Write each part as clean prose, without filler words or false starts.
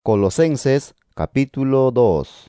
Colosenses capítulo 2.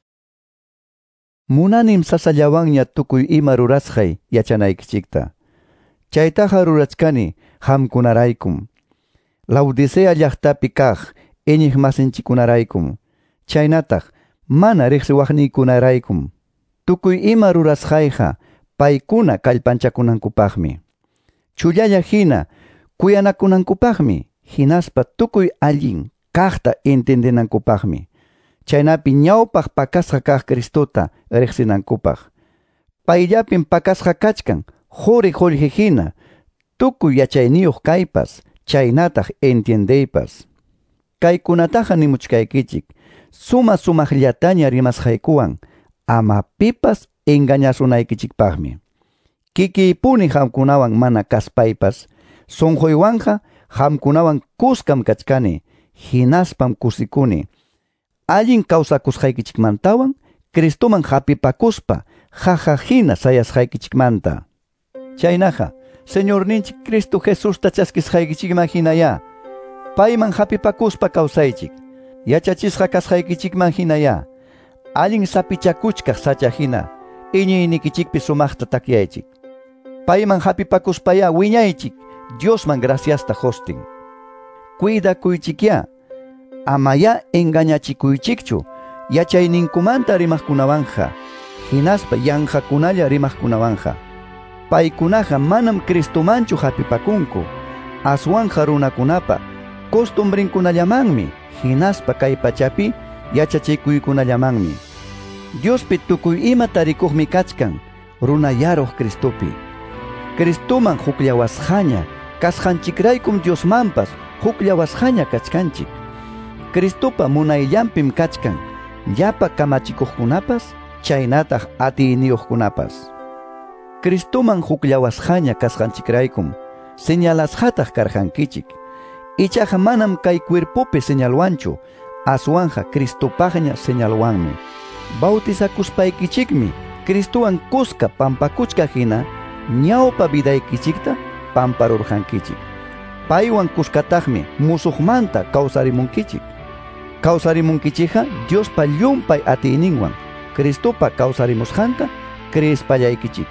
Munanim sasallawanña tukuy ima rurasqay yachanaykichikta. Chaytaqa rurachkani hamkunaraykum. Laodicea llaqtapi kaq iñiq masinchikunaraykum. Chaynataq mana riqsiwaqniykunaraykum. Tukuy ima rurasqayqa paykuna kallpanchakunankupaqmi. Chullalla hina kuyanakunankupaqmi. Hinaspa tukuy allin kaqta entendinankupaqmi. Chaynapi ñawpaq pakasqa kaq Cristota riqsinankupaq. Payllapin pakasqa kachkan quri hina tukuy yachayniyuq kaypas chaynataq entiendeypas. Kaykunataqa nimuchkaykichik sumaqllataña rimasqaykuwan ama pipas engañasunaykichikpaqmi. Kikiypuni hamkunawan mana kaspaypas sunquywanqa hamkunawan kuskam kachkani hinaspam kusikuni. Allin kawsakusqaykichikmantawan Cristoman hapipakuspa hina sayasqaykichikmanta. Chaynaqa Señorninchik Cristo Jesusta chaskisqaykichikman hinaya. Payman hapipakuspa kawsaychik. Yachachisqa kasqaykichikman hinaya. Allin sapichakuchkaq sacha hina iñiynikichikpi sumaqta takyaychik. Payman hapipakuspaya wiñaychik Diosman graciasta hostin. Cuidakuychikya. Amaya engañachikuychikchu yachayninkumanta rimaqkunawanja, hinaspa yanqakunalla rimaqkunawanja. Paykunaqa manam Cristomanchu hapipakunku, aswanja runakunapa costumbrinkunallamanmi, hinaspa kay pachapi yachachikuykunallamanmi. Diospi tukuy ima tarikuqmi kachkan runayaruq Cristopi. Cristoman huklawasqaña kasqanchikraykum Diosmanpas huklawasqaña kachkanchik. Cristopa munayllanpim kachkan llapa kamachikuqkunapas chaynataq atiyniyuqkunapas. Cristoman huklawasqaña kasqanchikraykum señalasqataq karqankichik. Ichaqa manam kay cuerpopi señalwanchu, aswanja Cristopaqña señalwanmi. Bautizakuspaykichikmi Cristowan kuska pampakuchka hina ñawpa vidaykichikta pamparurqankichik. Paywan kuskataqmi musuqmanta kawsarimunkichik. Kawsarimunkichikqa Diospa llumpay atiyninwan Cristopa kawsarimusqanta creespallaykichik.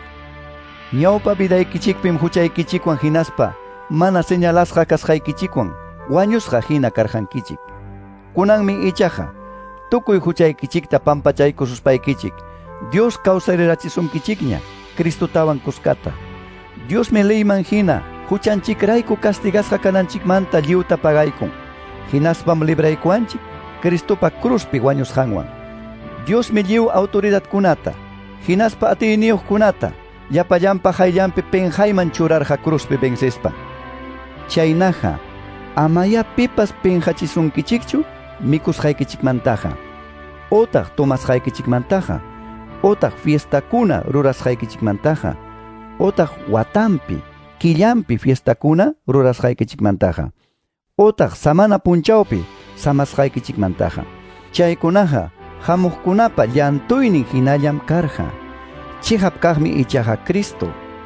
Ñawpa vidaykichikpim huchaykichikwan hinaspa mana señalasqa kasqaykichikwan wañusqa hina karqankichik. Kunanmi ichaqa tukuy huchaykichikta pampachaykususpaykichik Dios kawsarirachisунkichikña Cristotawan kuskata. Diosmi leyman hina huchanchikrayku castigasqa kananchikmanta lliwta pagaykun. Hinaspam libraykuanchik Cristopa cruzpi wañusqanwan. Diosmi lliw autoridadkunata, hinaspa atiyniyuqkunata llapallanpa hayllanpi penjayman churarqa cruzpi vencespa. Chaynaqa amaya pipas penjachisunkichikchu mikusqaykichikmantaqa, otaq tomasqaykichikmantaqa, otaq fiestakuna rurasqaykichikmantaqa, otaq watanpi killanpi fiestakuna rurasqaykichikmantaqa, otaq samana punchawpi samasqaykichikmantaqa. Chaykunaqa hamuqkunapa llantuynin hinallam karqa. Chihap kaqmi ichaqa Cristo.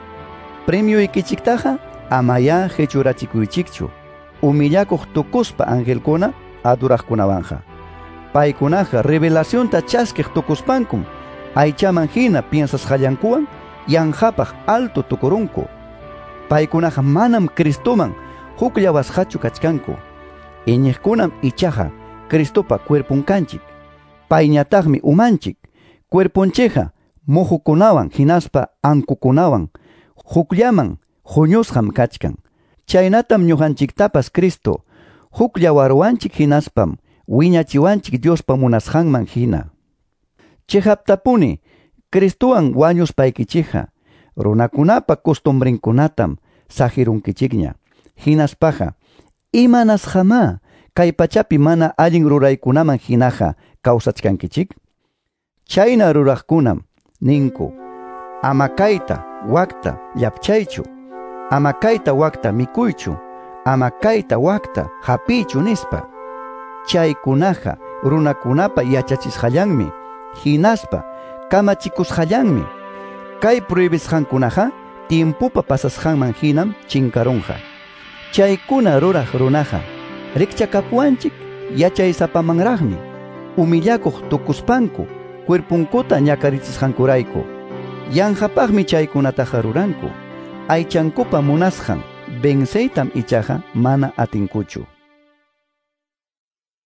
Premiuykichiktaqa amaya hechurachikuychikchu, umillakuq tukuspa angelkuna aduraqkunawanja. Paykunaqa revelacionta chaskiq tukuspankum aychaman hina piensasqallankuwan yanqapaq alto tukurunku. Paykunaqa manam Cristoman huklawasqachu kachkanku. Iñiqkunam ichaqa Cristopa cuerpun kanchik. Payñataqmi umanchik. Cuerpunchikqa muhukunawan hinaspa ankukunawan huklaman huñusqam kachkan. Chaynatam ñuqanchiktapas Cristo huklawarwanchik hinaspam wiñachiwanchik Diospa munasqanman hina. Chihaptapuni Cristowan wañuspaykichikqa runakunapa costumbrinkunatam sajirunkichikña. Hinaspaqa imanasqama kay pachapi mana allin ruraykunaman hinaqa kawsachkankichik. Chayna ruraqkunam ninku: ama kayta wakta llapchaychu, ama kayta wakta mikuychu, ama kayta wakta hapiychu nispa. Chaykunaqa runakunapa yachachisqallanmi, hinaspa kamachikusqallanmi. Kay prohibisqankunaqa tiempupa pasasqanman hinam chinkarunqa. Chaykuna ruraq runaqa rikchakapuanchik yachaysapamanraqmi umillakuq tukuspanku cuerpunkuta ñakarichishqankurayku yanqapaqmi chaykunataqa ruranku aychankupa munasqan venceytam ichaqa mana atinkuchu.